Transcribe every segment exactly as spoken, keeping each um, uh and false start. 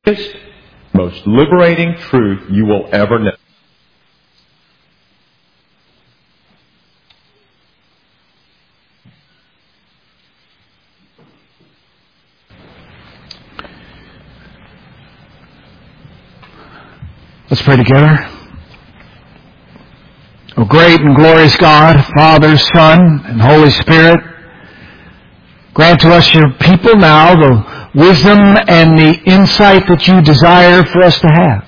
greatest, most liberating truth you will ever know. Let's pray together. O great and glorious God, Father, Son, and Holy Spirit, grant to us, your people now, the wisdom and the insight that you desire for us to have.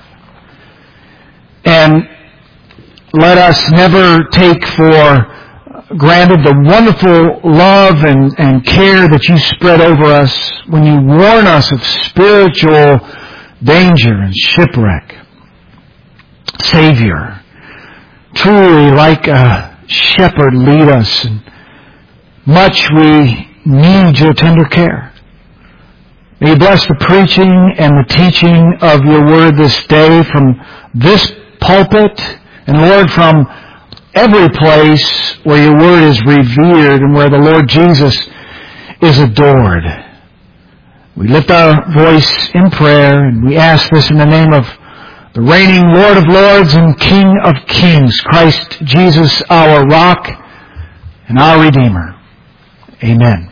And let us never take for granted the wonderful love and, and care that you spread over us when you warn us of spiritual danger and shipwreck. Savior, truly like a shepherd, lead us, and much we need your tender care. May you bless the preaching and the teaching of your word this day from this pulpit, and Lord, from every place where your word is revered and where the Lord Jesus is adored. We lift our voice in prayer, and we ask this in the name of the reigning Lord of Lords and King of Kings, Christ Jesus, our rock and our Redeemer. Amen.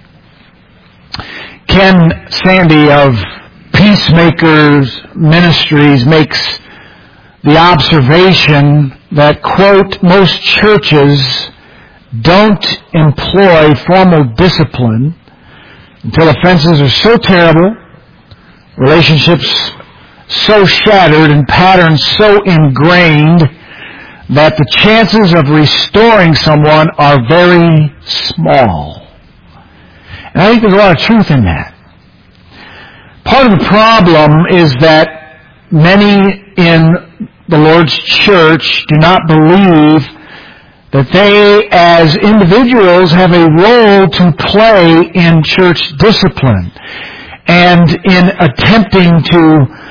Ken Sandy of Peacemakers Ministries makes the observation that, quote, most churches don't employ formal discipline until offenses are so terrible, relationships so shattered, and patterns so ingrained that the chances of restoring someone are very small. And I think there's a lot of truth in that. Part of the problem is that many in the Lord's church do not believe that they as individuals have a role to play in church discipline and in attempting to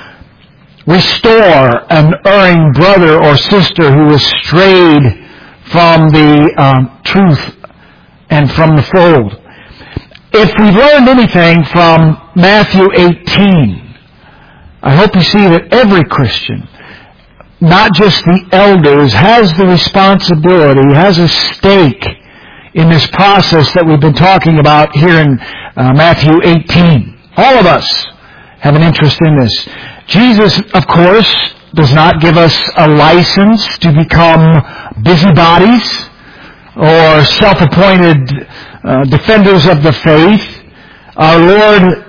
restore an erring brother or sister who has strayed from the um, truth and from the fold. If we've learned anything from Matthew eighteen, I hope you see that every Christian, not just the elders, has the responsibility, has a stake in this process that we've been talking about here in uh, Matthew eighteen. All of us have an interest in this. Jesus, of course, does not give us a license to become busybodies or self-appointed uh, defenders of the faith. Our Lord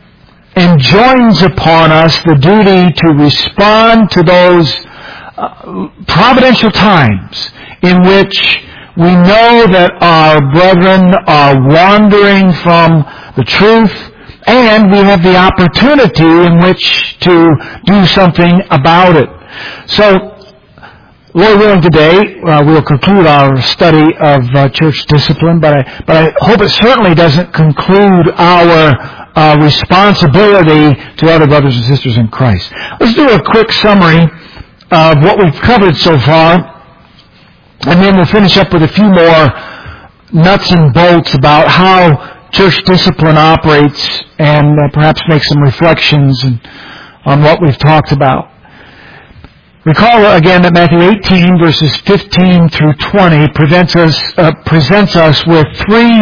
enjoins upon us the duty to respond to those uh, providential times in which we know that our brethren are wandering from the truth, and we have the opportunity in which to do something about it. So, Lord willing, today uh, we'll conclude our study of uh, church discipline, but I, but I hope it certainly doesn't conclude our uh, responsibility to other brothers and sisters in Christ. Let's do a quick summary of what we've covered so far, and then we'll finish up with a few more nuts and bolts about how church discipline operates, and uh, perhaps make some reflections and, on what we've talked about. Recall again that Matthew eighteen, verses fifteen through twenty, presents us, uh, presents us with three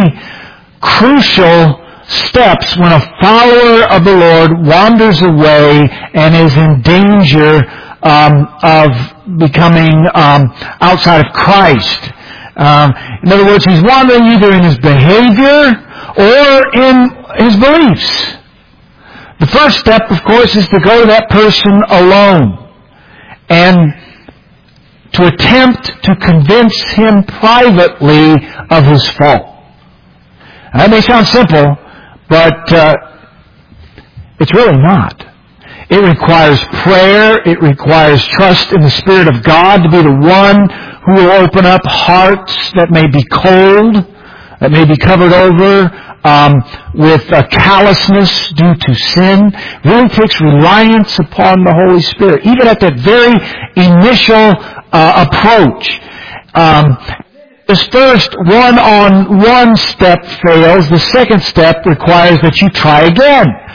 crucial steps when a follower of the Lord wanders away and is in danger um, of becoming um, outside of Christ. Um, in other words, he's wandering either in his behavior or in his beliefs. The first step, of course, is to go to that person alone and to attempt to convince him privately of his fault. Now, that may sound simple, but uh, it's really not. It requires prayer. It requires trust in the Spirit of God to be the one who will open up hearts that may be cold, that may be covered over um, with a callousness due to sin. It really takes reliance upon the Holy Spirit, even at that very initial uh, approach. Um, this first one-on-one step fails. The second step requires that you try again.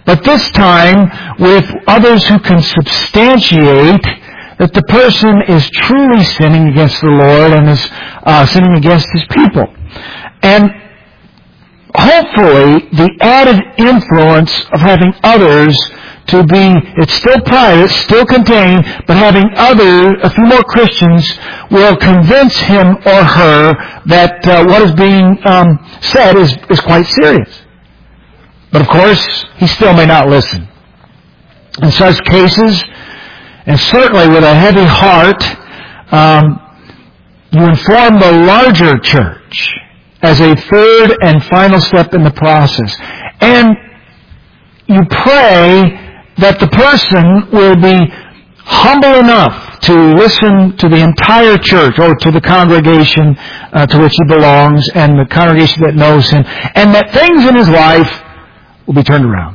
But this time with others who can substantiate that the person is truly sinning against the Lord and is uh, sinning against His people. And hopefully the added influence of having others to be, it's still private, still contained, but having other, a few more Christians will convince him or her that uh, what is being um, said is, is quite serious. But of course, he still may not listen. In such cases, and certainly with a heavy heart, um, you inform the larger church as a third and final step in the process. And you pray that the person will be humble enough to listen to the entire church or to the congregation uh, to which he belongs and the congregation that knows him, and that things in his life will be turned around.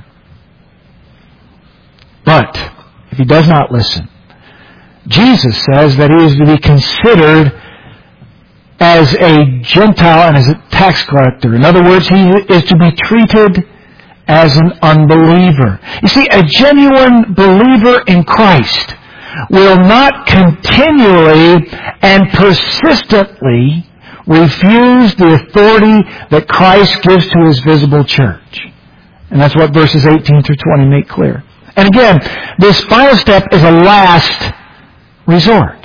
But if he does not listen, Jesus says that he is to be considered as a Gentile and as a tax collector. In other words, he is to be treated as an unbeliever. You see, a genuine believer in Christ will not continually and persistently refuse the authority that Christ gives to His visible church. And that's what verses eighteen through twenty make clear. And again, this final step is a last resort.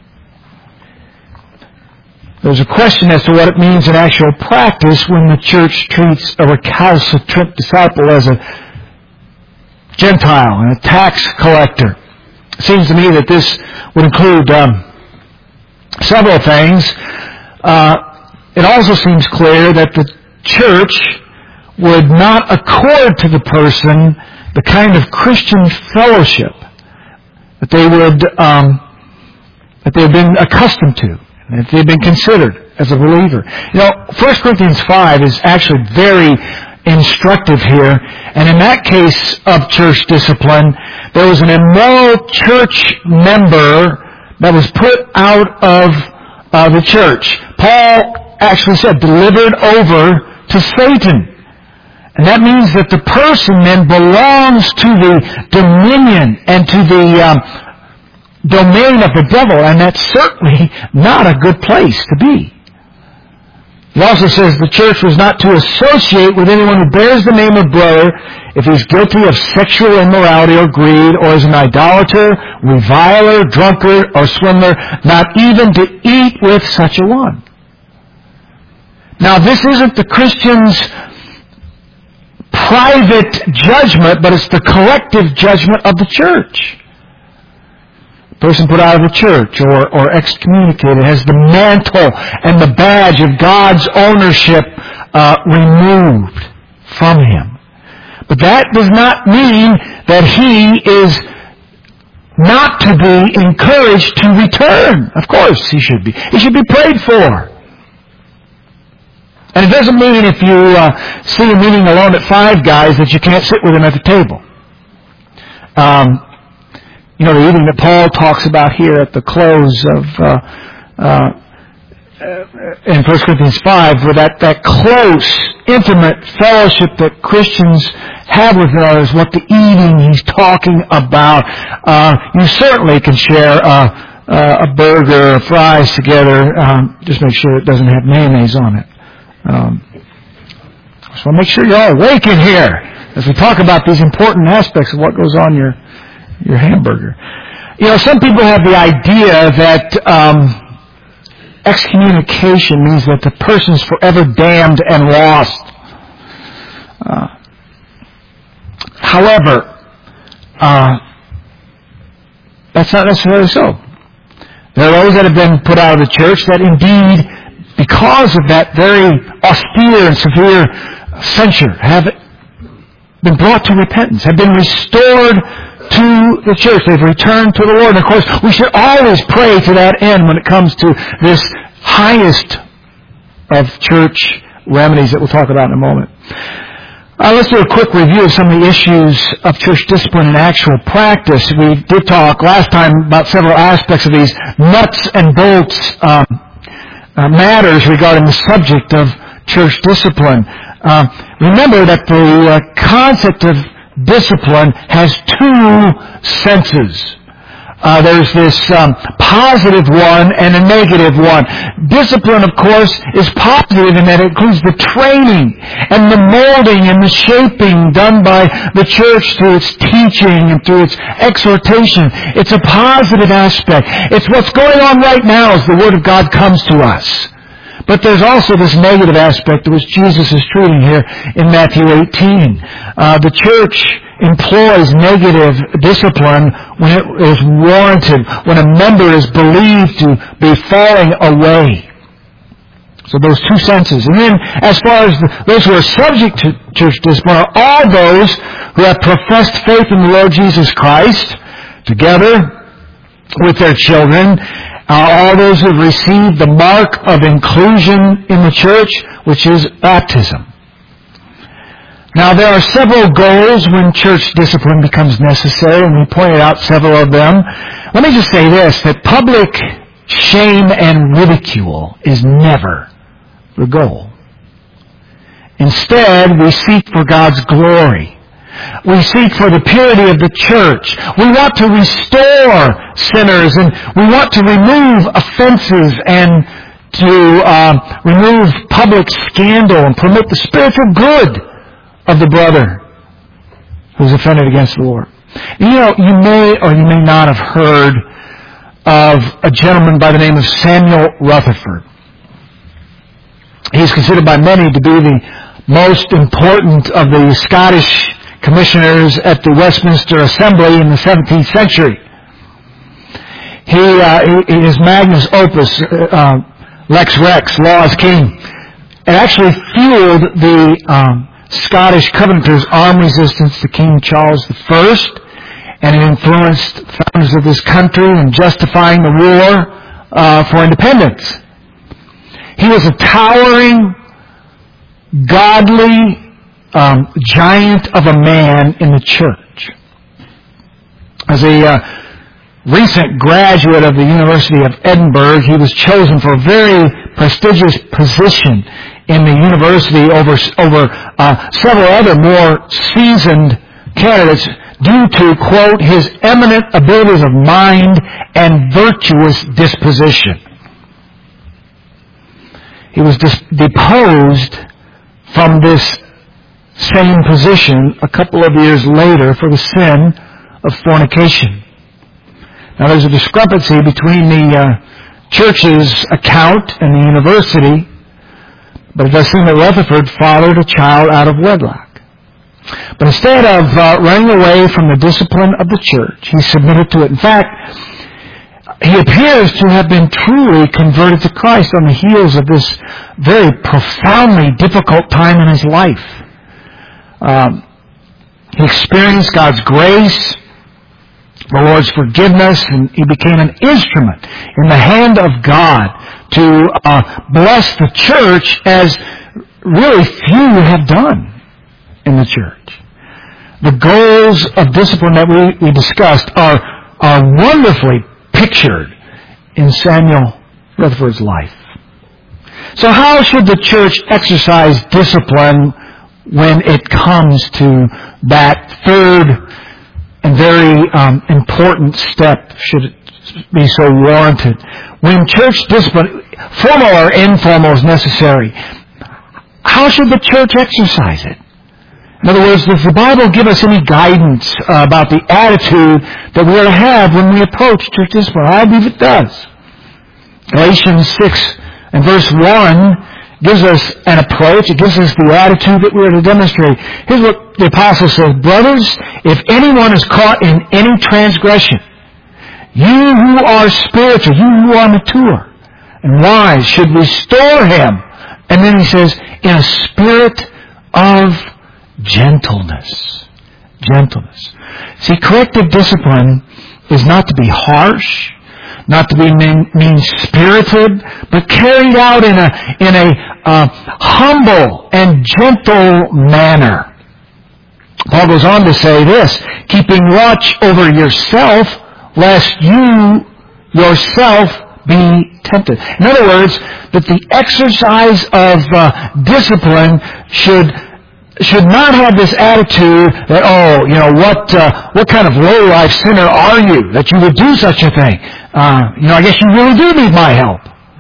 There's a question as to what it means in actual practice when the church treats a recalcitrant disciple as a Gentile and a tax collector. It seems to me that this would include um, several things. Uh, it also seems clear that the church would not accord to the person the kind of Christian fellowship that they would um, that they have been accustomed to, that they've been considered as a believer. You know, First Corinthians five is actually very instructive here, and in that case of church discipline, there was an immoral church member that was put out of uh, the church. Paul actually said, delivered over to Satan. And that means that the person then belongs to the dominion and to the um, domain of the devil, and that's certainly not a good place to be. He also says the church was not to associate with anyone who bears the name of brother if he's guilty of sexual immorality or greed, or is an idolater, reviler, drunkard, or swindler, not even to eat with such a one. Now, this isn't the Christian's private judgment, but it's the collective judgment of the church. The person put out of the church or, or excommunicated has the mantle and the badge of God's ownership uh, removed from him. But that does not mean that he is not to be encouraged to return. Of course he should be. He should be prayed for. And it doesn't mean if you uh, see him eating alone at Five Guys that you can't sit with him at the table. Um, you know, the eating that Paul talks about here at the close of uh, uh, in First Corinthians five, where that, that close, intimate fellowship that Christians have with others, what the eating he's talking about. Uh, you certainly can share uh, uh, a burger or fries together. Um, just make sure it doesn't have mayonnaise on it. Um, so make sure you're all awake in here as we talk about these important aspects of what goes on your your hamburger. You know, some people have the idea that um, excommunication means that the person's forever damned and lost. Uh, however, uh, that's not necessarily so. There are those that have been put out of the church that indeed, because of that very austere and severe censure, have been brought to repentance, have been restored to the church. They've returned to the Lord. And of course, we should always pray to that end when it comes to this highest of church remedies that we'll talk about in a moment. Uh, let's do a quick review of some of the issues of church discipline in actual practice. We did talk last time about several aspects of these nuts and bolts um, Uh, matters regarding the subject of church discipline. Uh, remember that the uh, concept of discipline has two senses. Uh, there's this um, positive one and a negative one. Discipline, of course, is positive in that it includes the training and the molding and the shaping done by the church through its teaching and through its exhortation. It's a positive aspect. It's what's going on right now as the Word of God comes to us. But there's also this negative aspect which Jesus is treating here in Matthew eighteen. Uh, the church employs negative discipline when it is warranted, when a member is believed to be falling away. So those two senses. And then as far as the, those who are subject to church discipline are all those who have professed faith in the Lord Jesus Christ, together with their children, Uh, all those who have received the mark of inclusion in the church, which is baptism. Now, there are several goals when church discipline becomes necessary, and we pointed out several of them. Let me just say this, that public shame and ridicule is never the goal. Instead, we seek for God's glory. We seek for the purity of the church. We want to restore sinners, and we want to remove offenses and to uh, remove public scandal and promote the spiritual good of the brother who's offended against the Lord. You know, you may or you may not have heard of a gentleman by the name of Samuel Rutherford. He's considered by many to be the most important of the Scottish commissioners at the Westminster Assembly in the seventeenth century. He, uh, his magnus opus, uh, Lex Rex, Law is King, it actually fueled the um, Scottish Covenanters' armed resistance to King Charles the First, and it influenced founders of this country in justifying the war uh, for independence. He was a towering, godly Um, giant of a man in the church. As a uh, recent graduate of the University of Edinburgh, he was chosen for a very prestigious position in the university over over uh, several other more seasoned candidates due to, quote, his eminent abilities of mind and virtuous disposition. He was dis- deposed from this same position a couple of years later for the sin of fornication. Now there's a discrepancy between the uh, church's account and the university, but it does seem that Rutherford fathered a child out of wedlock. But instead of uh, running away from the discipline of the church, he submitted to it. In fact, he appears to have been truly converted to Christ on the heels of this very profoundly difficult time in his life. Um, he experienced God's grace, the Lord's forgiveness, and he became an instrument in the hand of God to uh, bless the church as really few have done in the church. The goals of discipline that we, we discussed are, are wonderfully pictured in Samuel Rutherford's life. So how should the church exercise discipline when it comes to that third and very um, important step, should it be so warranted? When church discipline, formal or informal, is necessary, how should the church exercise it? In other words, does the Bible give us any guidance uh, about the attitude that we are to have when we approach church discipline? I believe it does. Galatians six and verse one gives us an approach. It gives us the attitude that we are to demonstrate. Here's what the apostle says: brothers, if anyone is caught in any transgression, you who are spiritual, you who are mature and wise, should restore him. And then he says, in a spirit of gentleness. Gentleness. See, corrective discipline is not to be harsh, not to be mean-spirited, but carried out in a in a uh, humble and gentle manner. Paul goes on to say this: keeping watch over yourself, lest you yourself be tempted. In other words, that the exercise of uh, discipline should should not have this attitude that, oh, you know, what uh, what kind of low-life sinner are you that you would do such a thing? Uh, you know, I guess you really do need my help.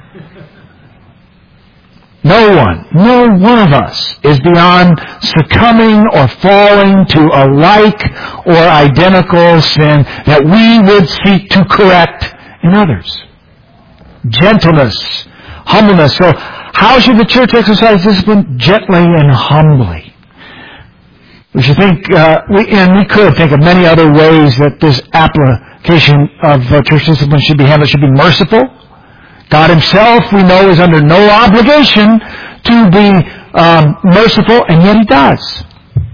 No one, no one of us is beyond succumbing or falling to a like or identical sin that we would seek to correct in others. Gentleness, humbleness. So how should the church exercise discipline? Gently and humbly. We should think, uh, we, and we could think of many other ways that this application of uh, church discipline should be handled. It should be merciful. God Himself, we know, is under no obligation to be um, merciful, and yet He does.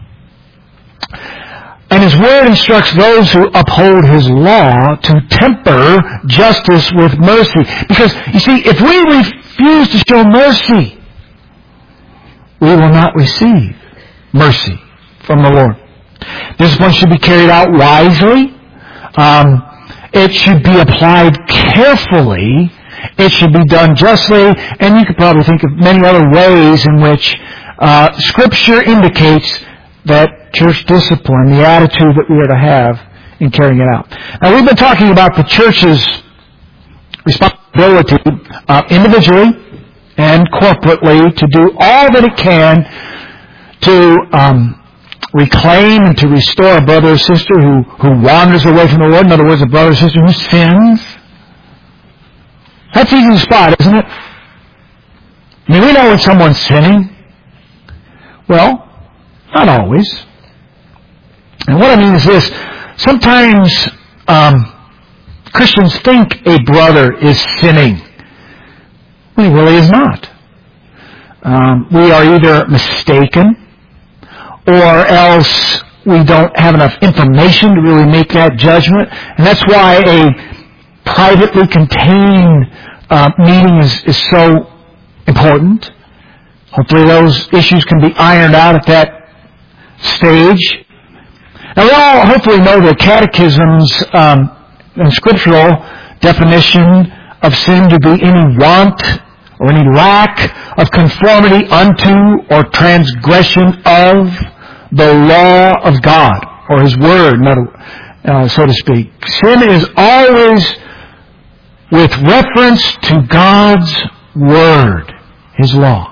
And His Word instructs those who uphold His law to temper justice with mercy. Because, you see, if we refuse to show mercy, we will not receive mercy from the Lord. Discipline should be carried out wisely. Um, it should be applied carefully. It should be done justly. And you could probably think of many other ways in which uh, Scripture indicates that church discipline, the attitude that we are to have in carrying it out. Now, we've been talking about the church's responsibility uh, individually and corporately to do all that it can to um, reclaim and to restore a brother or sister who, who wanders away from the Lord. In other words, a brother or sister who sins. That's easy to spot, isn't it? I mean, we know when someone's sinning. Well, not always. And what I mean is this. Sometimes um, Christians think a brother is sinning when he really is not. Um, we are either mistaken, or else we don't have enough information to really make that judgment. And that's why a privately contained uh, meeting is, is so important. Hopefully those issues can be ironed out at that stage. Now we all hopefully know the catechism's um, and scriptural definition of sin to be any want or any lack of conformity unto or transgression of the law of God, or His Word, uh, so to speak. Sin is always with reference to God's Word, His law.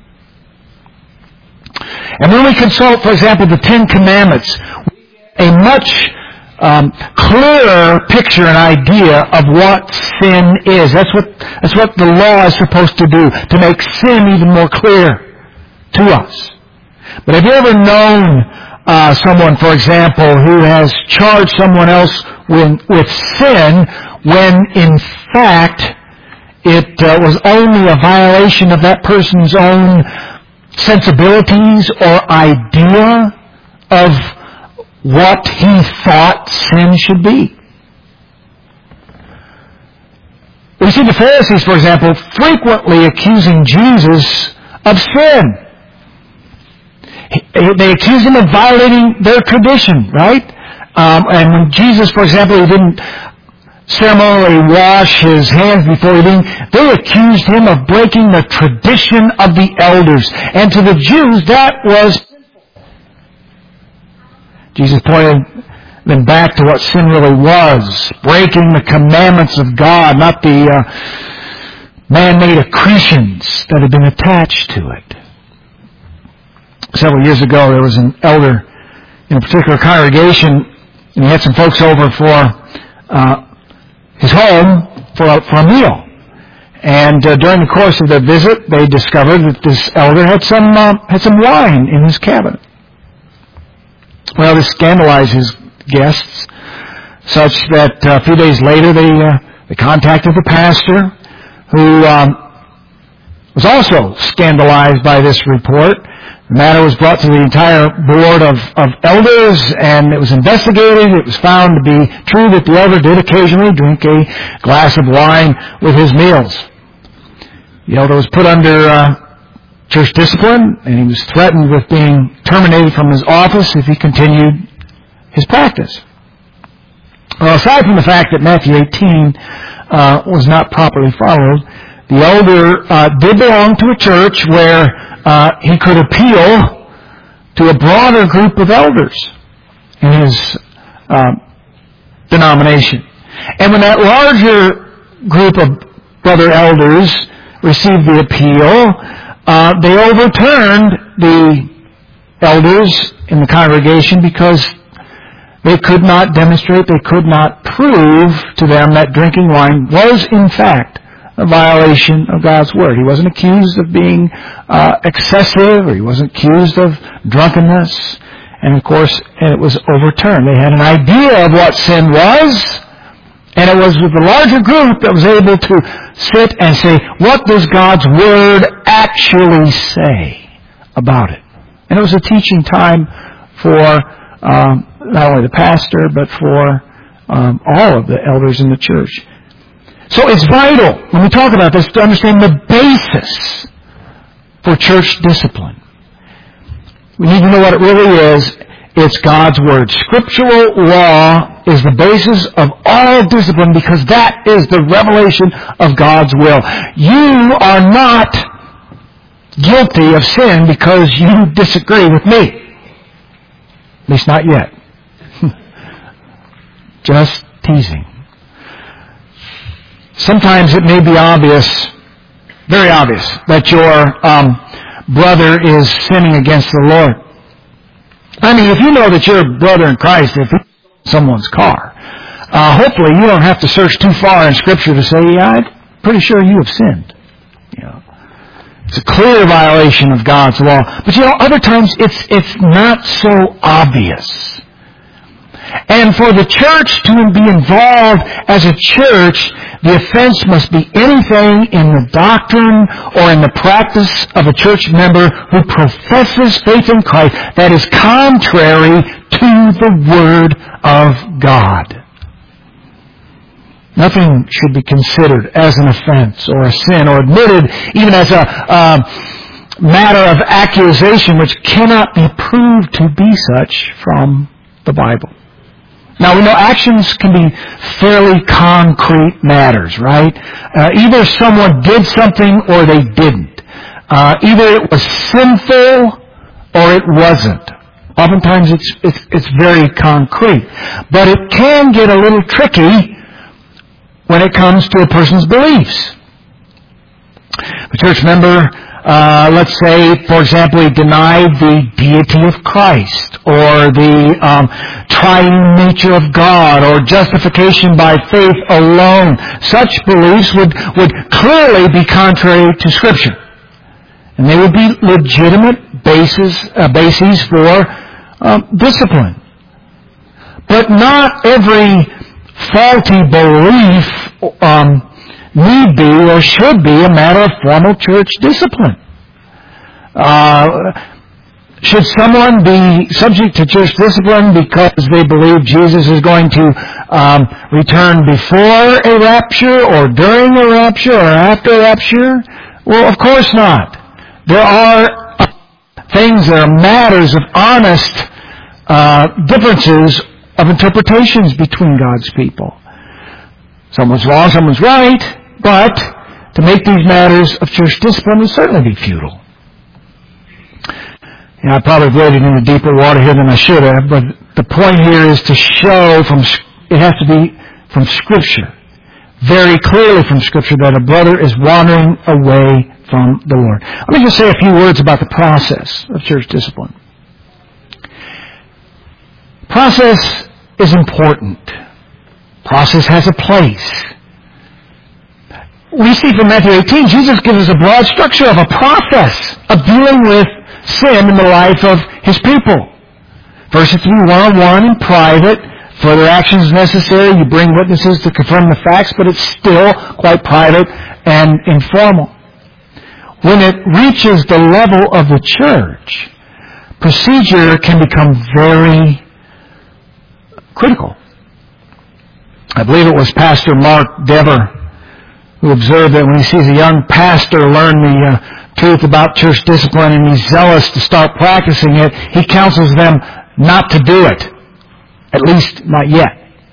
And when we consult, for example, the Ten Commandments, we get a much um, clearer picture and idea of what sin is. That's what that's what the law is supposed to do, to make sin even more clear to us. But have you ever known uh, someone, for example, who has charged someone else with, with sin when, in fact, it uh, was only a violation of that person's own sensibilities or idea of what he thought sin should be? We see the Pharisees, for example, frequently accusing Jesus of sin. They accused Him of violating their tradition, right? Um, and when Jesus, for example, he didn't ceremonially wash his hands before eating, they accused Him of breaking the tradition of the elders. And to the Jews, that was sinful. Jesus pointed them back to what sin really was, breaking the commandments of God, not the uh, man-made accretions that had been attached to it. Several years ago, there was an elder in a particular congregation, and he had some folks over for uh, his home for a, for a meal. And uh, during the course of their visit, they discovered that this elder had some uh, had some wine in his cabinet. Well, this scandalized his guests, such that uh, a few days later they uh, they contacted the pastor, who um, was also scandalized by this report. The matter was brought to the entire board of, of elders, and it was investigated. It was found to be true that the elder did occasionally drink a glass of wine with his meals. The elder was put under uh, church discipline, and he was threatened with being terminated from his office if he continued his practice. Well, aside from the fact that Matthew eighteen uh, was not properly followed, the elder uh, did belong to a church where Uh, he could appeal to a broader group of elders in his uh, denomination. And when that larger group of brother elders received the appeal, uh, they overturned the elders in the congregation because they could not demonstrate, they could not prove to them that drinking wine was in fact a violation of God's Word. He wasn't accused of being uh, excessive, or he wasn't accused of drunkenness. And of course, it was overturned. They had an idea of what sin was, and it was with the larger group that was able to sit and say, what does God's Word actually say about it? And it was a teaching time for um, not only the pastor, but for um, all of the elders in the church. So it's vital, when we talk about this, to understand the basis for church discipline. We need to know what it really is. It's God's Word. Scriptural law is the basis of all discipline because that is the revelation of God's will. You are not guilty of sin because you disagree with me. At least not yet. Just teasing. Sometimes it may be obvious, very obvious, that your um, brother is sinning against the Lord. I mean, if you know that you're a brother in Christ, if it's someone's car, uh, hopefully you don't have to search too far in Scripture to say, yeah, I'm pretty sure you have sinned. You know, it's a clear violation of God's law. But you know, other times it's it's not so obvious. And for the church to be involved as a church, the offense must be anything in the doctrine or in the practice of a church member who professes faith in Christ that is contrary to the Word of God. Nothing should be considered as an offense or a sin or admitted even as a uh, matter of accusation which cannot be proved to be such from the Bible. Now, we know actions can be fairly concrete matters, right? Uh, either someone did something or they didn't. Uh, either it was sinful or it wasn't. Oftentimes it's, it's, it's very concrete. But it can get a little tricky when it comes to a person's beliefs. A church member, uh, let's say, for example, he denied the deity of Christ, or the um, triune nature of God, or justification by faith alone. Such beliefs would, would clearly be contrary to Scripture. And they would be legitimate basis, uh, bases for um, discipline. But not every faulty belief um, need be or should be a matter of formal church discipline. Uh, should someone be subject to church discipline because they believe Jesus is going to um, return before a rapture or during a rapture or after a rapture? Well, of course not. There are things that are matters of honest uh, differences of interpretations between God's people. Someone's wrong, someone's right. But to make these matters of church discipline would certainly be futile. You know, I probably waded into deeper water here than I should have, but the point here is to show from, it has to be from Scripture, very clearly from Scripture, that a brother is wandering away from the Lord. Let me just say a few words about the process of church discipline. Process is important. Process has a place. We see from Matthew eighteen, Jesus gives us a broad structure of a process of dealing with sin in the life of His people. First, it's to be one-on-one in private. Further actions necessary. You bring witnesses to confirm the facts, but it's still quite private and informal. When it reaches the level of the church, procedure can become very critical. I believe it was Pastor Mark Dever who observed that when he sees a young pastor learn the uh, truth about church discipline and he's zealous to start practicing it, he counsels them not to do it. At least not yet.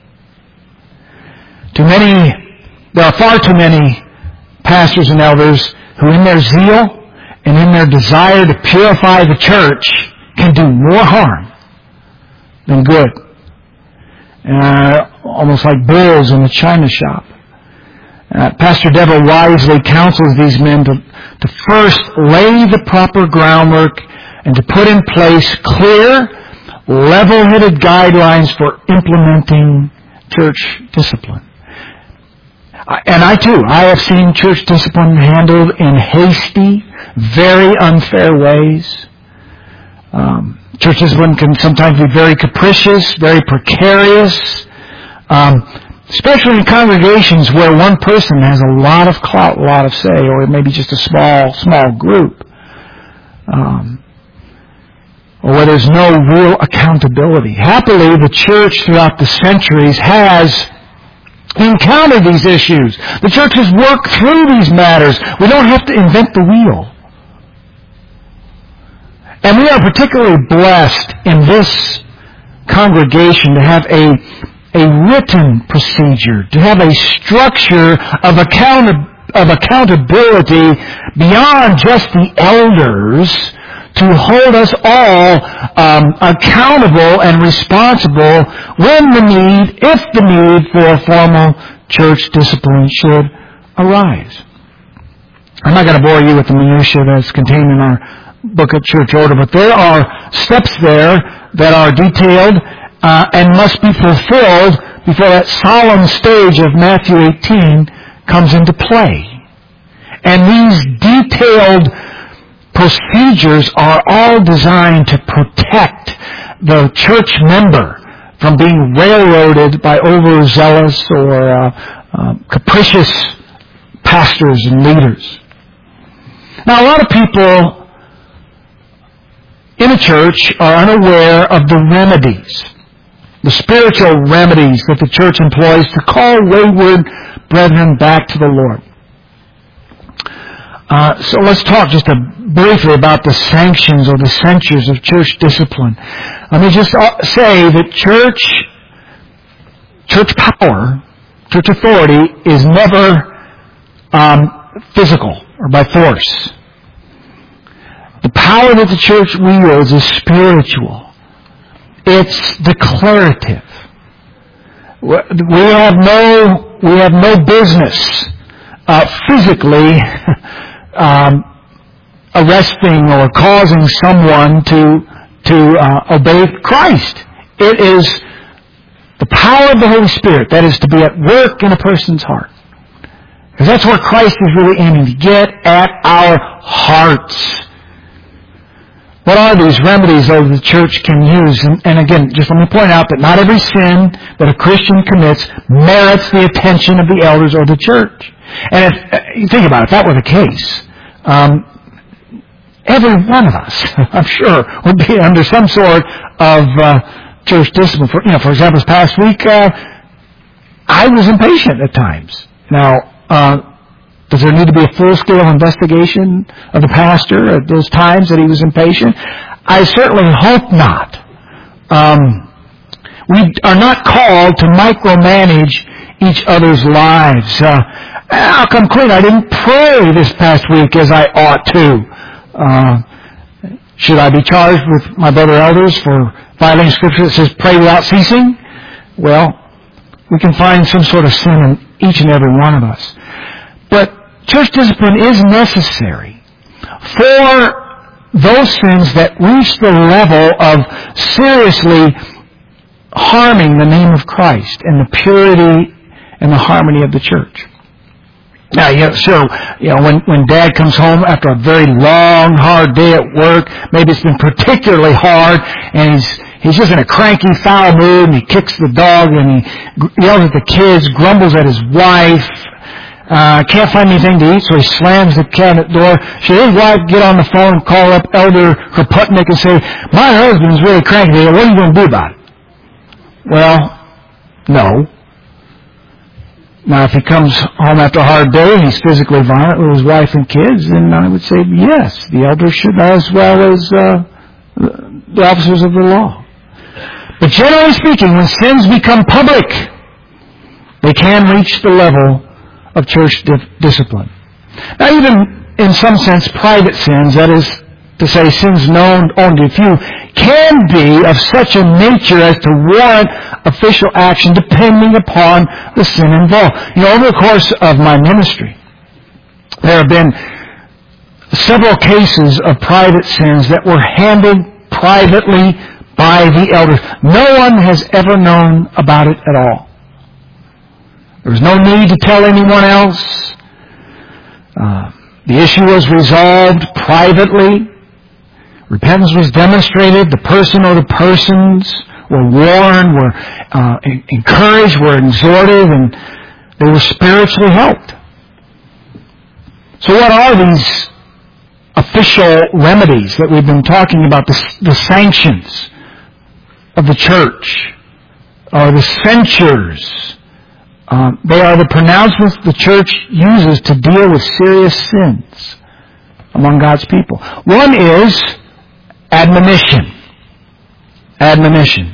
Too many, there are far too many pastors and elders who in their zeal and in their desire to purify the church can do more harm than good. Uh, almost like bulls in a china shop. Uh, Pastor Dever wisely counsels these men to, to first lay the proper groundwork and to put in place clear, level-headed guidelines for implementing church discipline. And I too, I have seen church discipline handled in hasty, very unfair ways. Um, church discipline can sometimes be very capricious, very precarious, um, especially in congregations where one person has a lot of clout, a lot of say, or maybe just a small, small group. Um, or where there's no real accountability. Happily, the church throughout the centuries has encountered these issues. The church has worked through these matters. We don't have to invent the wheel. And we are particularly blessed in this congregation to have a, a written procedure, to have a structure of, account, of accountability beyond just the elders, to hold us all um, accountable and responsible when the need, if the need for formal church discipline should arise. I'm not going to bore you with the minutiae that's contained in our book of church order, but there are steps there that are detailed uh, and must be fulfilled before that solemn stage of Matthew eighteen comes into play. And these detailed procedures are all designed to protect the church member from being railroaded by overzealous or uh, uh, capricious pastors and leaders. Now, a lot of people in a church are unaware of the remedies, the spiritual remedies that the church employs to call wayward brethren back to the Lord. Uh, so let's talk just a, briefly about the sanctions or the censures of church discipline. Let me just say that church, church power, church authority is never um, physical or by force. The power that the church wields is spiritual. It's declarative. We have no, we have no business uh, physically Um, arresting or causing someone to to uh, obey Christ. It is the power of the Holy Spirit that is to be at work in a person's heart. Because that's where Christ is really aiming to get at our hearts. What are these remedies that the church can use? And, and again, just let me point out that not every sin that a Christian commits merits the attention of the elders or the church. And if you think about it, if that were the case, um, every one of us, I'm sure, would be under some sort of uh, church discipline. For, you know, for example, this past week, uh, I was impatient at times. Now, uh, does there need to be a full-scale investigation of the pastor at those times that he was impatient? I certainly hope not. Um, we are not called to micromanage each other's lives. Uh, I'll come clean. I didn't pray this past week as I ought to. Uh, should I be charged with my brother elders for violating Scripture that says pray without ceasing? Well, we can find some sort of sin in each and every one of us. But church discipline is necessary for those sins that reach the level of seriously harming the name of Christ and the purity and the harmony of the church. Now, you know, so, you know, when, when Dad comes home after a very long, hard day at work, maybe it's been particularly hard, and he's, he's just in a cranky, foul mood, and he kicks the dog, and he yells at the kids, grumbles at his wife, uh, can't find anything to eat, so he slams the cabinet door. Should his wife get on the phone and call up Elder Kropotnik and say, my husband's really cranky today, what are you going to do about it? Well, no. Now, if he comes home after a hard day and he's physically violent with his wife and kids, then I would say, yes, the elders should, as well as uh, the officers of the law. But generally speaking, when sins become public, they can reach the level of church di- discipline. Now, even in some sense, private sins, that is, to say sins known only to few, can be of such a nature as to warrant official action depending upon the sin involved. You know, over the course of my ministry, there have been several cases of private sins that were handled privately by the elders. No one has ever known about it at all. There was no need to tell anyone else. Uh, the issue was resolved privately. Repentance was demonstrated. The person or the persons were warned, were uh, encouraged, were exhorted, and they were spiritually helped. So what are these official remedies that we've been talking about, the, the sanctions of the church, or the censures? Um, they are the pronouncements the church uses to deal with serious sins among God's people. One is admonition. Admonition.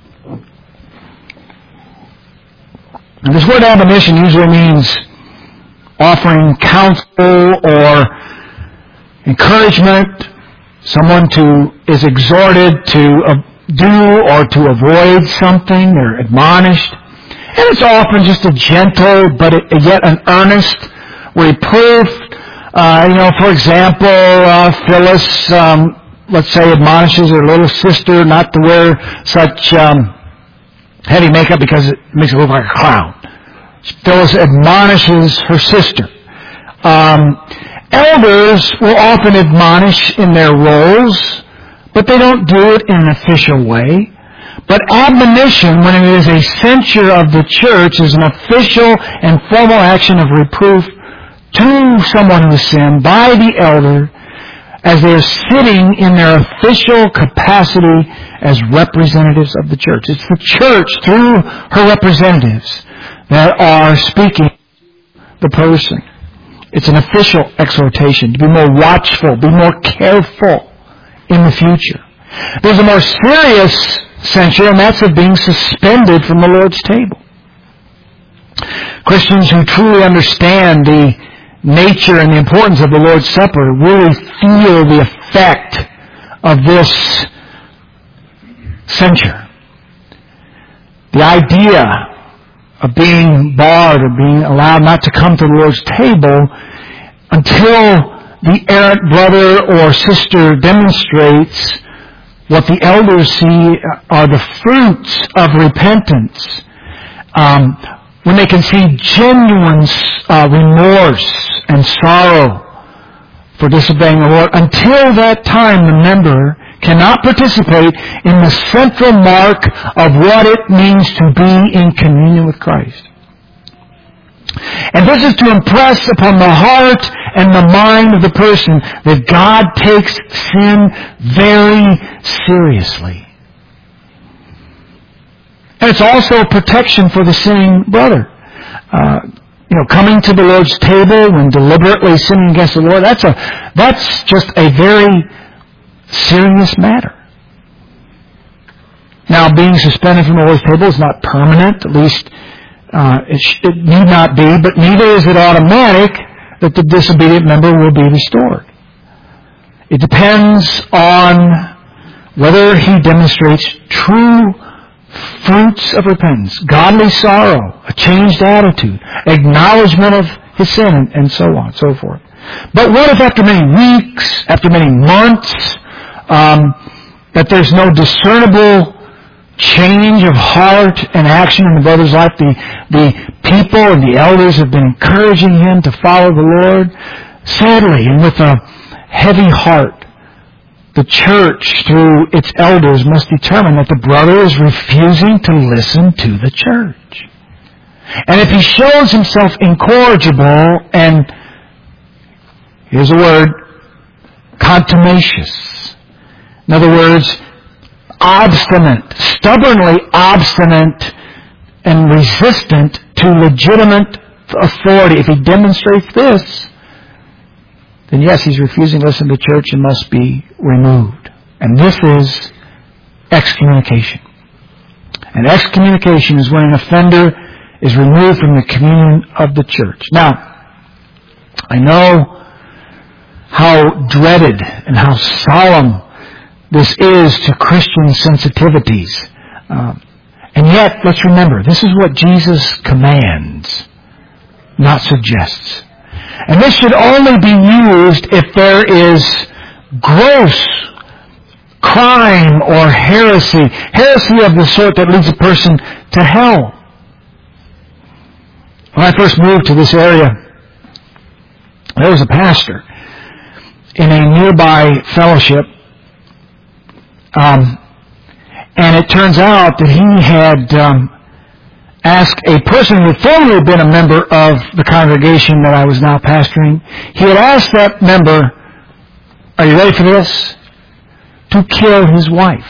And this word admonition usually means offering counsel or encouragement. Someone to is exhorted to uh, do or to avoid something. They're admonished. And it's often just a gentle, but yet an earnest reproof. Uh, you know, for example, uh, Phyllis, um, let's say, admonishes her little sister not to wear such um, heavy makeup because it makes her look like a clown. Phyllis admonishes her sister. Um, elders will often admonish in their roles, but they don't do it in an official way. But admonition, when it is a censure of the church, is an official and formal action of reproof to someone who has sinned by the elder as they are sitting in their official capacity as representatives of the church. It's the church, through her representatives, that are speaking to the person. It's an official exhortation to be more watchful, be more careful in the future. There's a more serious censure, and that's of being suspended from the Lord's table. Christians who truly understand the nature and the importance of the Lord's Supper really feel the effect of this censure. The idea of being barred or being allowed not to come to the Lord's table until the errant brother or sister demonstrates what the elders see are the fruits of repentance. Um, when they can see genuine uh, remorse and sorrow for disobeying the Lord, until that time the member cannot participate in the central mark of what it means to be in communion with Christ. And this is to impress upon the heart and the mind of the person that God takes sin very seriously. And it's also protection for the sinning brother. Uh, you know, coming to the Lord's table when deliberately sinning against the Lord, that's a that's just a very serious matter. Now, being suspended from the Lord's table is not permanent, at least uh, it, sh- it need not be, but neither is it automatic that the disobedient member will be restored. It depends on whether he demonstrates true fruits of repentance, godly sorrow, a changed attitude, acknowledgement of his sin, and, and so on, so forth. But what if after many weeks, after many months, um, that there's no discernible change of heart and action in the brother's life? The, the people and the elders have been encouraging him to follow the Lord. Sadly, and with a heavy heart, the church, through its elders, must determine that the brother is refusing to listen to the church. And if he shows himself incorrigible and, here's a word, contumacious. In other words, obstinate, stubbornly obstinate and resistant to legitimate authority. If he demonstrates this, then yes, he's refusing to listen to church and must be removed. And this is excommunication. And excommunication is when an offender is removed from the communion of the church. Now, I know how dreaded and how solemn this is to Christian sensitivities. Uh, and yet, let's remember, this is what Jesus commands, not suggests. And this should only be used if there is gross crime or heresy, heresy of the sort that leads a person to hell. When I first moved to this area, there was a pastor in a nearby fellowship, um, and it turns out that he had um, asked a person who had formerly been a member of the congregation that I was now pastoring, he had asked that member, are you ready for this? To kill his wife.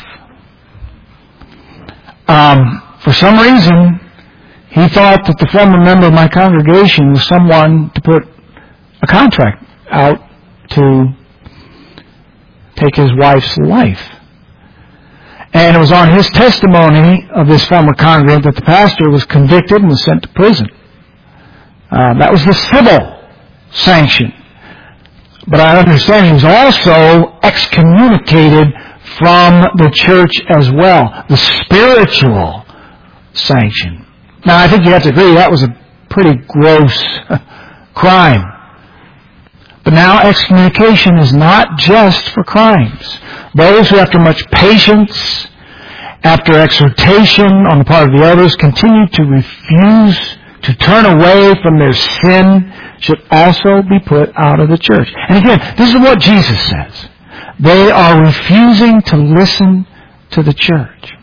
Um, for some reason, he thought that the former member of my congregation was someone to put a contract out to take his wife's life. And it was on his testimony of this former congregant that the pastor was convicted and was sent to prison. Uh, that was the civil sanction. But I understand he was also excommunicated from the church as well. The spiritual sanction. Now, I think you have to agree that was a pretty gross crime. But now excommunication is not just for crimes. Those who, after much patience, after exhortation on the part of the others, continue to refuse to turn away from their sin, should also be put out of the church. And again, this is what Jesus says. They are refusing to listen to the church.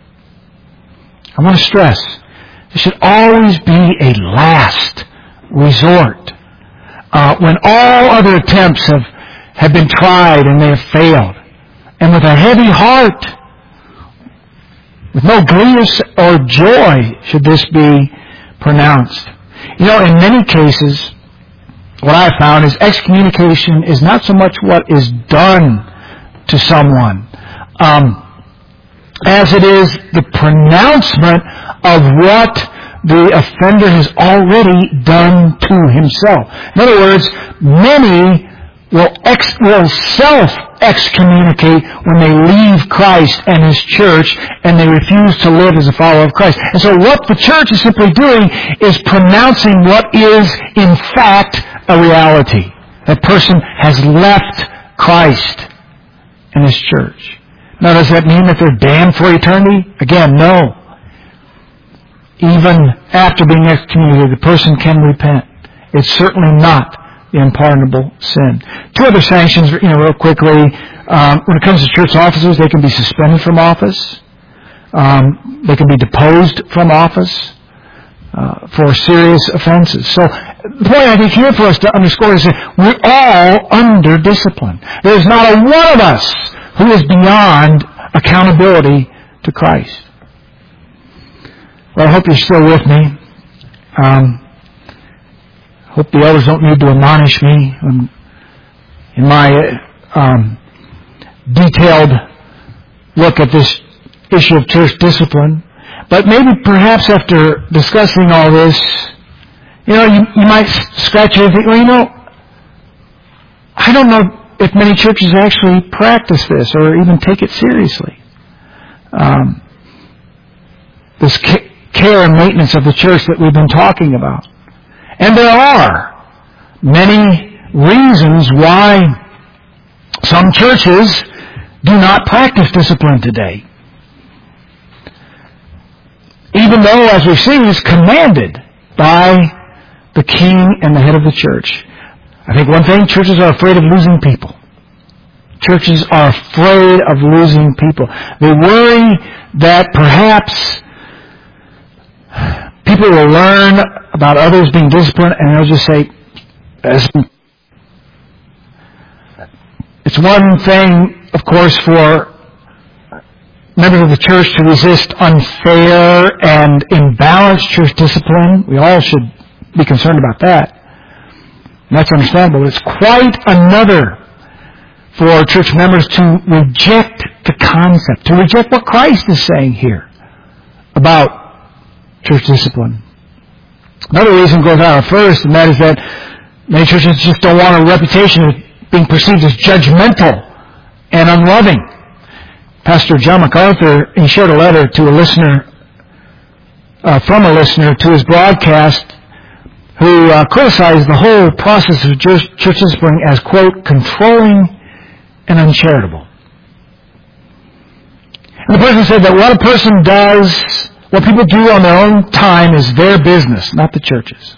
I want to stress, it should always be a last resort. Uh, when all other attempts have, have been tried and they have failed. And with a heavy heart, with no glee or joy, should this be pronounced. You know, in many cases, what I've found is excommunication is not so much what is done to someone, um, as it is the pronouncement of what the offender has already done to himself. In other words, many will, ex- will self-excommunicate when they leave Christ and His church and they refuse to live as a follower of Christ. And so what the church is simply doing is pronouncing what is in fact a reality. That person has left Christ and His church. Now, does that mean that they're damned for eternity? Again, no. Even after being excommunicated, the person can repent. It's certainly not the unpardonable sin. Two other sanctions, you know, real quickly. Um, when it comes to church officers, they can be suspended from office. Um, they can be deposed from office uh, for serious offenses. So the point I think here for us to underscore is that we're all under discipline. There's not a one of us who is beyond accountability to Christ. Well, I hope you're still with me. Um, hope the elders don't need to admonish me in my um, detailed look at this issue of church discipline. But maybe perhaps after discussing all this, you know, you, you might scratch your head and think, well, you know, I don't know if many churches actually practice this or even take it seriously. Um, this ca- care and maintenance of the church that we've been talking about. And there are many reasons why some churches do not practice discipline today. Even though, as we've seen, it's commanded by the king and the head of the church. I think one thing, churches are afraid of losing people. Churches are afraid of losing people. They worry that perhaps people will learn about others being disciplined and they'll just say, it's one thing, of course, for members of the church to resist unfair and imbalanced church discipline. We all should be concerned about that. And that's understandable. But it's quite another for church members to reject the concept, to reject what Christ is saying here about church discipline. Another reason goes out first, and that is that many churches just don't want a reputation being perceived as judgmental and unloving. Pastor John MacArthur, he shared a letter to a listener, uh, from a listener to his broadcast, who uh, criticized the whole process of church, church discipline as, quote, controlling and uncharitable. And the person said that what a person does, what people do on their own time is their business, not the church's.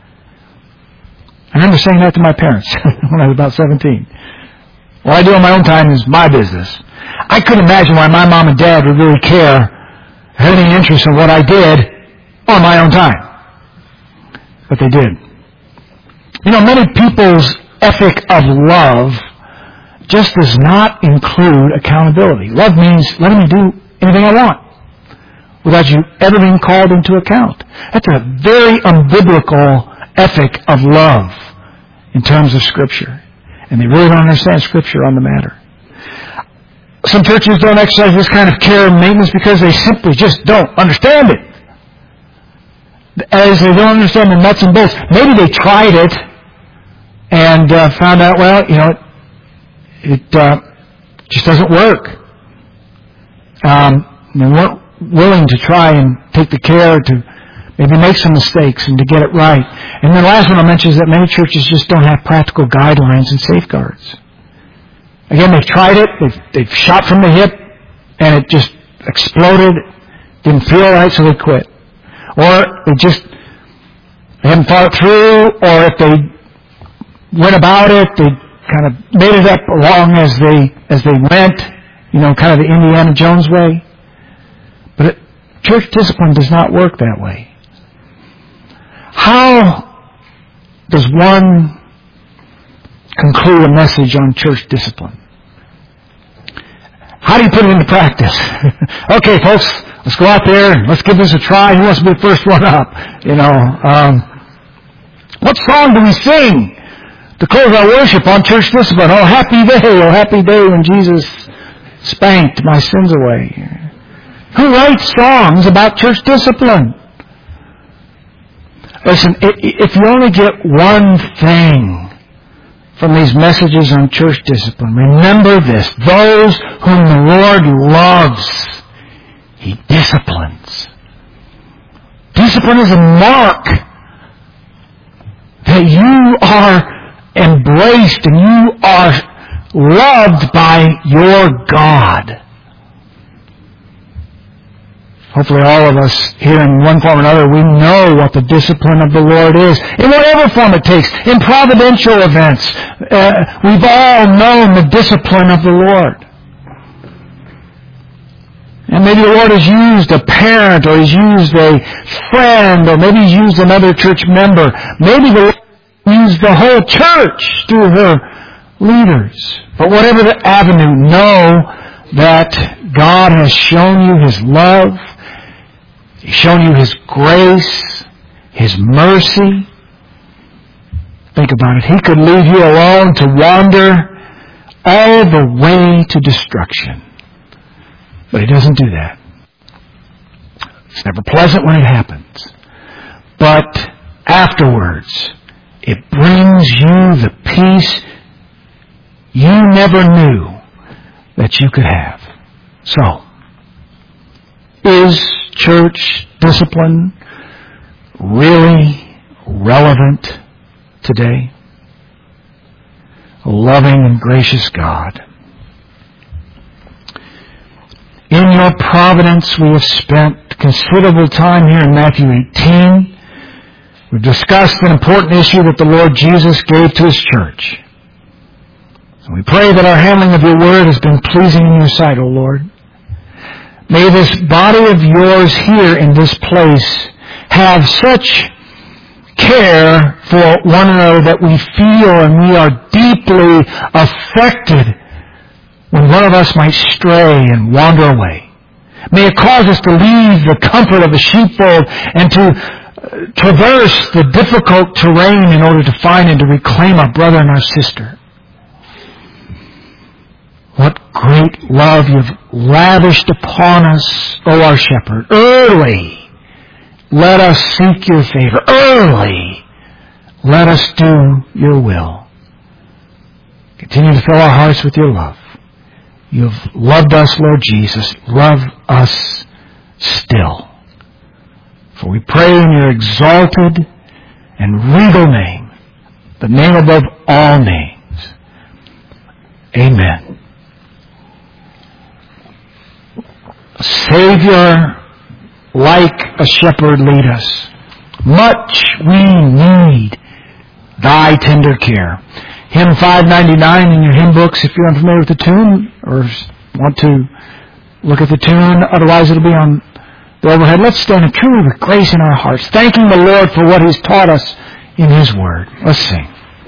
I remember saying that to my parents when I was about seventeen. What I do on my own time is my business. I couldn't imagine why my mom and dad would really care, have any interest in what I did on my own time. But they did. You know, many people's ethic of love just does not include accountability. Love means letting me do anything I want without you ever being called into account. That's a very unbiblical ethic of love in terms of Scripture. And they really don't understand Scripture on the matter. Some churches don't exercise this kind of care and maintenance because they simply just don't understand it. As they don't understand the nuts and bolts. Maybe they tried it and uh, found out, well, you know, it, it uh, just doesn't work. Um, they weren't willing to try and take the care to maybe make some mistakes and to get it right. And the last one I'll mention is that many churches just don't have practical guidelines and safeguards. Again, they've tried it, they've, they've shot from the hip, and it just exploded, didn't feel right, so they quit. Or they just they haven't thought it through, or if they went about it, they kind of made it up along as they as they went, you know, kind of the Indiana Jones way. But it, church discipline does not work that way. How does one conclude a message on church discipline? How do you put it into practice? Okay, folks, let's go out there and let's give this a try. Who wants to be the first one up? You know, um, what song do we sing to close our worship on church discipline? Oh, happy day, oh, happy day when Jesus spanked my sins away. Who writes songs about church discipline? Listen, if you only get one thing from these messages on church discipline, remember this. Those whom the Lord loves, He disciplines. Discipline is a mark that you are embraced and you are loved by your God. Hopefully all of us here in one form or another, we know what the discipline of the Lord is. In whatever form it takes. In providential events. Uh, we've all known the discipline of the Lord. And maybe the Lord has used a parent, or He's used a friend, or maybe He's used another church member. Maybe the Lord used the whole church through her leaders. But whatever the avenue, know that God has shown you His love. He's shown you His grace, His mercy. Think about it. He could leave you alone to wander all the way to destruction. But He doesn't do that. It's never pleasant when it happens. But afterwards, it brings you the peace you never knew that you could have. So, is church discipline really relevant today? A loving and gracious God, in your providence we have spent considerable time here in Matthew eighteen. We've discussed an important issue that the Lord Jesus gave to His church. And we pray that our handling of your word has been pleasing in your sight, O Lord. May this body of yours here in this place have such care for one another that we feel and we are deeply affected when one of us might stray and wander away. May it cause us to leave the comfort of the sheepfold and to traverse the difficult terrain in order to find and to reclaim our brother and our sister. What great love You've lavished upon us, O our Shepherd. Early, let us seek Your favor. Early, let us do Your will. Continue to fill our hearts with your love. You have loved us, Lord Jesus. Love us still. For we pray in your exalted and regal name, the name above all names. Amen. Savior, like a shepherd, lead us. Much we need thy tender care. Hymn five ninety-nine in your hymn books, if you're unfamiliar with the tune or want to look at the tune. Otherwise, it'll be on the overhead. Let's stand and truly with grace in our hearts, thanking the Lord for what He's taught us in His Word. Let's sing.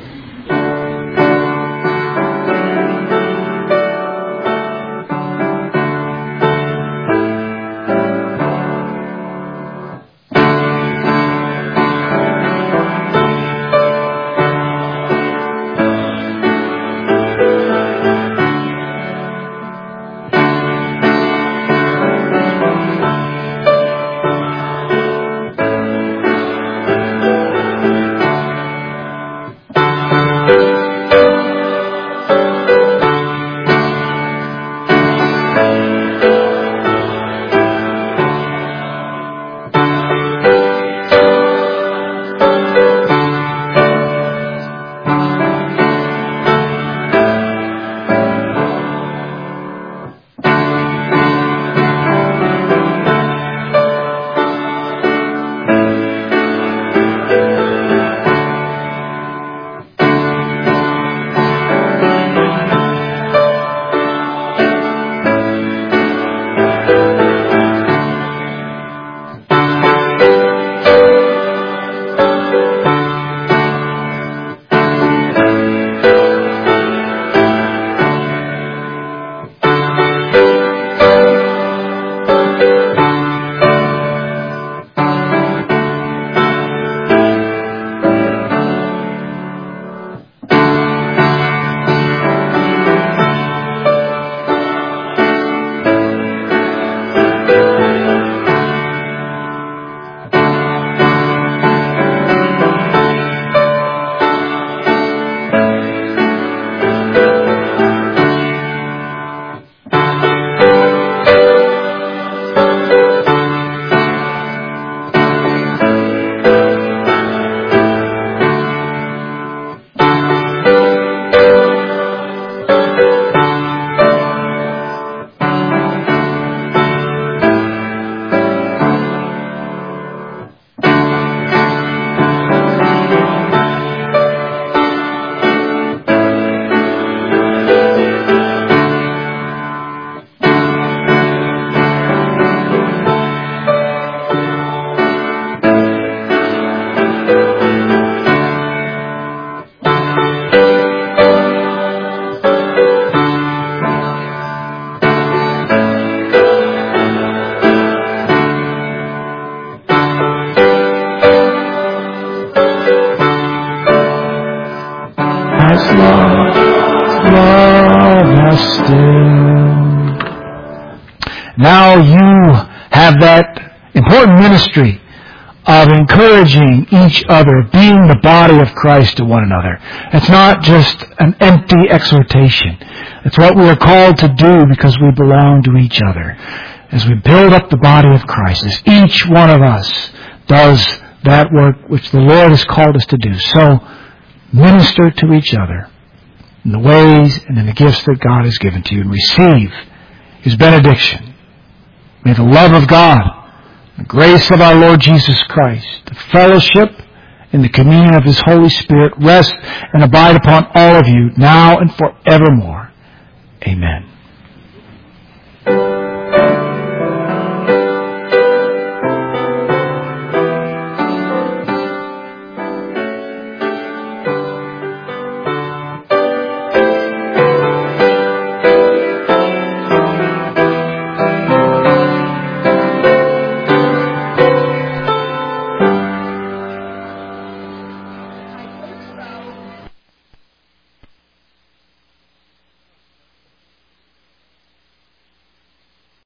Now you have that important ministry of encouraging each other, being the body of Christ to one another. It's not just an empty exhortation. It's what we are called to do because we belong to each other. As we build up the body of Christ, as each one of us does that work which the Lord has called us to do. So minister to each other in the ways and in the gifts that God has given to you, and receive His benediction. May the love of God, the grace of our Lord Jesus Christ, the fellowship and the communion of His Holy Spirit rest and abide upon all of you now and forevermore. Amen.